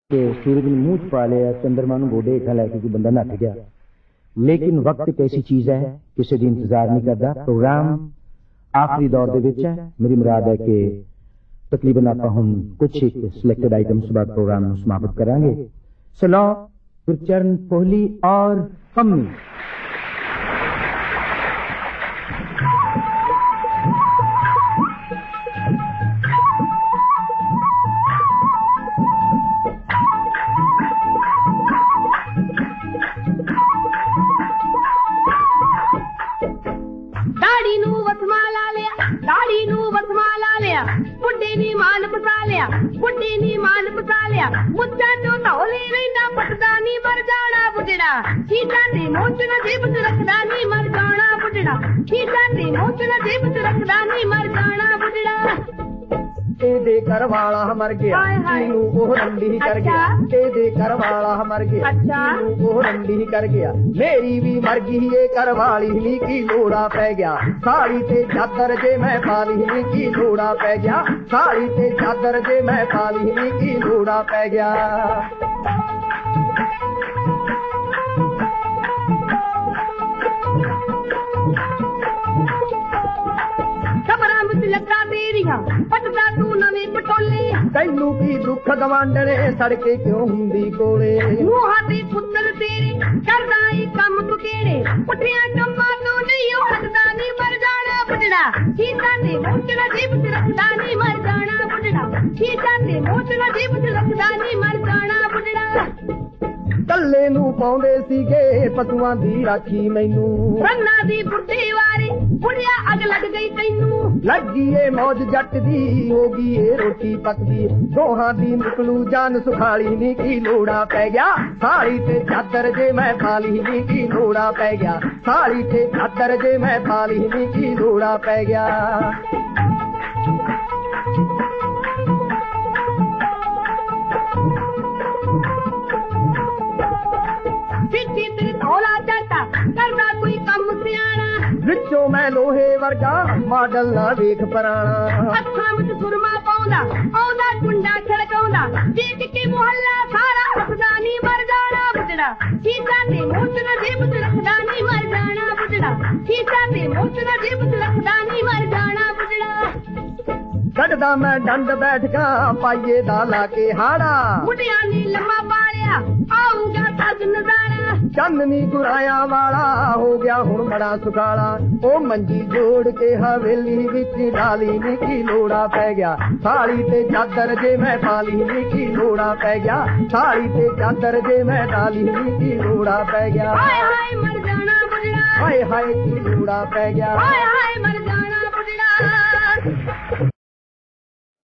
कि सूरज ने मूंह छुपा लिया, चंद्रमा नूं गोडे हेठां लैके कोई बंदा नੱਠ गया। लेकिन वक्त एक ऐसी चीज है किसी दी इंतजार नहीं करता। प्रोग्राम आखिरी दौर दे विच है। मेरी मुराद है कि तकरीबन आप हम कुछ एक सिलेक्टेड आइटम्स बाद प्रोग्राम नूं समाप्त करांगे। सलो गुरचरण कोहली और पम्मी। बुढ़ी नी मान पसा लिया मुद्दा तो धौली रहिंदा पटदा नी मर जाना बुढ़ड़ा सीता दी मोच न जीभ च रखदा नी मर जाना बुढ़ड़ा सीता दी मोच न जीभ च रखदा नी मर जाना बुढ़ड़ा। तेरे घर वाला मर गया तू ओह रंडी कर गया। तेरे घर वाला मर गया तू ओह रंडी कर गया। मेरी भी मर गई ये घर वाली नी की लोड़ा पै गया। साड़ी ते चादर जे मैं पाली नी की लोड़ा पै गया। साड़ी ते चादर जे मैं पाली नी की लोड़ा पै गया। पटदा तू नवी पटोली तैनू की दुख गवांडने सड़के क्यों हुंदी कोले। मुहां दी पुत्तर तेरे करदा ही कम तुकेड़े पुठियां कम्मा तू नहीं हटदा नी मर जाना बुढ़ड़ा। सीता दे मोच न जीभ च रखदा नी मर जाना बुढ़ड़ा। सीता दे मोच न जीभ च रखदा नी मर जाना बुढ़ड़ा। ਕੱਲੇ ਨੂੰ ਪਾਉਂਦੇ ਸੀਗੇ ਪਸ਼ੂਆਂ ਦੀ ਰਾਖੀ ਮੈਨੂੰ ਰੰਨਾ ਦੀ ਬੁੱਢੀ ਵਾਰੀ ਬੁੜਿਆ ਅੱਗ ਲੱਗ ਗਈ ਤੈਨੂੰ। ਲੱਗੀ ਏ ਮੌਜ ਜੱਟ ਦੀ ਹੋ ਗਈ ਏ ਰੋਟੀ ਪੱਕਦੀ ਦੋਹਾਂ ਦੀ ਨਿਕਲੂ ਜਾਨ ਸੁਖਾਲੀ ਨੀ ਕੀ ਲੋੜਾ ਪੈ ਗਿਆ। ਸਾੜੀ ਤੇ ਚਾਦਰ ਜੇ ਮੈਂ ਪਾਲੀ ਨੀ ਕੀ ਲੋੜਾ ਪੈ ਗਿਆ। ਸਾੜੀ ਤੇ ਚਾਦਰ ਜੇ ਮੈਂ ਪਾਲੀ ਨੀ ਕੀ ਲੋੜਾ ਪੈ ਗਿਆ। ਵਿੱਚੋਂ ਮੈਂ ਲੋਹੇ ਵਰਗਾ ਮਾਡਲ ਨਾ ਵੇਖ ਪਰਾਣਾ। ਅੱਖਾਂ ਵਿੱਚ ਸੁਰਮਾ ਪਾਉਂਦਾ ਆਉਂਦਾ ਕੁੰਡਾ ਖੜਕਾਉਂਦਾ ਦੇਖ ਕੇ ਮੁਹੱਲਾ ਸਾਰਾ ਹੱਸਦਾ ਨੀ ਮਰ ਜਾਣਾ ਬੁੱਢੜਾ। ਸੀਤਾ ਦੇ ਮੋਚ ਨਾ ਜੇਬ ਚ ਰੱਖਦਾ ਨੀ ਮਰ ਜਾਣਾ ਬੁੱਢੜਾ। ਸੀਤਾ ਦੇ ਮੋਚ ਨਾ ਜੇਬ ਚ ਰੱਖਦਾ ਨੀ ਮਰ ਜਾਣਾ ਬੁੱਢੜਾ। ਕੱਢਦਾ ਮੈਂ ਡੰਡ ਬੈਠਕਾ ਪਾਈਏ ਦਾ ਲਾ ਕੇ ਹਾੜਾ। ਬੁੱਢਿਆਂ ਨੇ ਲੰਮਾ ਪਾਲਿਆ ਆਊਗਾ ਸੱਜ ਨਜ਼ਾਰਾ। ਚਾਨਣੀ ਗੁਰਾਇਆ ਵਾਲਾ ਹੋ ਗਿਆ ਹੁਣ ਬੜਾ ਸੁਖਾਲਾ। ਉਹ ਮੰਜੀ ਜੋੜ ਕੇ ਹਵੇਲੀ ਵਿੱਚ ਡਾਲੀ ਨੀ ਕੀ ਲੋੜਾ ਪੈ ਗਿਆ। ਸਾੜੀ ਤੇ ਚਾਦਰ ਜੇ ਮੈਂ ਪਾਲੀ ਨੀ ਕੀ ਲੋੜਾ ਪੈ ਗਿਆ। ਸਾੜੀ ਤੇ ਚਾਦਰ ਜੇ ਮੈਂ ਡਾਲੀ ਨੀ ਕੀ ਲੋੜਾ ਪੈ ਗਿਆ। ਹਾਏ ਹਾਏ ਮਰ ਜਾਣਾ ਬੁੱਢੜਾ। ਹਾਏ ਹਾਏ ਕੀ ਲੋੜਾ ਪੈ ਗਿਆ। ਹਾਏ